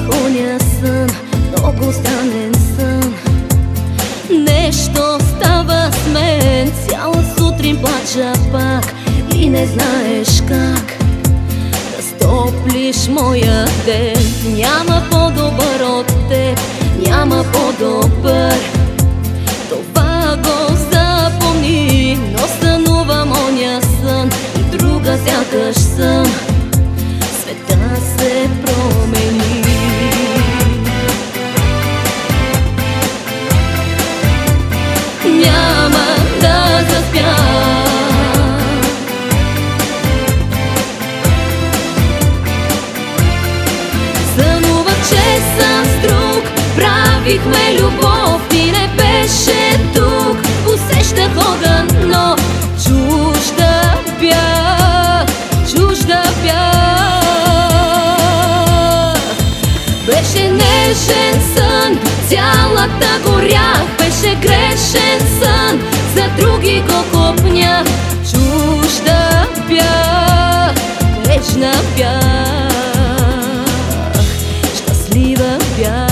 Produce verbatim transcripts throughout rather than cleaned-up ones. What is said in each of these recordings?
оня сън, много странен сън. Нещо става с мен, цяла сутрин плача пак и не знаеш как да стоплиш моя ден. Няма по-добър от теб, няма по-добър. Това го запомни, но сънувам оня сън и друга сякаш съм. Света се промени. Няма да заспя. Сънувах, че съм с друг, правихме любов и не беше тук. Усещах огън, но чужда бях, чужда бях. Беше нежен сън, цялата горях. Беше грешен сън, за други го копнях. Чужда бях, вечна бях, щастлива бях.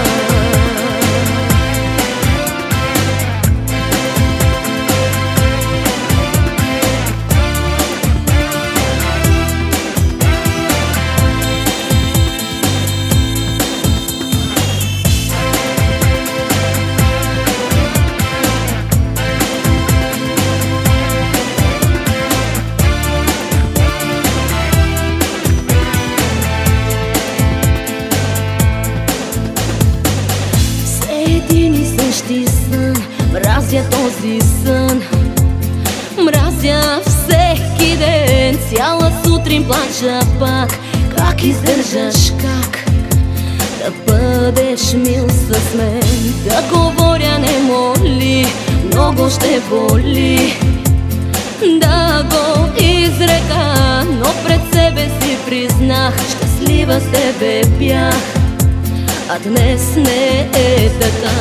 Същи сън, мразя този сън, мразя всеки ден, цяла сутрин плача пак. Как издържаш, как да бъдеш мил с мен? Да говоря не моли, много ще боли да го изрека, но пред себе си признах, щастлива с тебе бях, а днес не е така.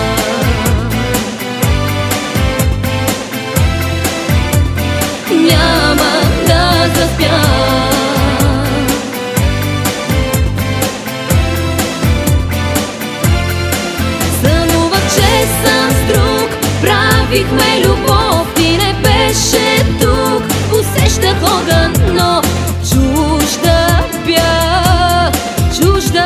Няма да заспя. Сънувах, че съм с друг, правихме любов и не беше тук. Усещах огън, но чужда бях, чужда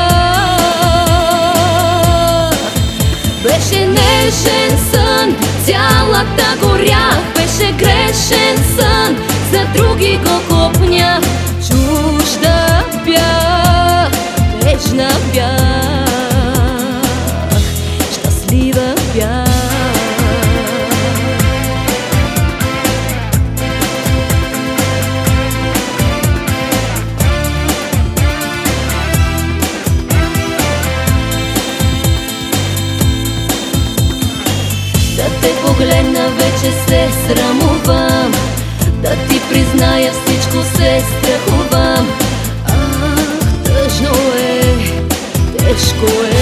бях. Беше нежен сън, цялата горях. Беше грешен сън, за други го копнях. Чужда бях, вечна бях, щастлива бях. Да те погледна вече се срамувам, да ти призная всичко се страхувам. Ах, тъжно е, тежко е.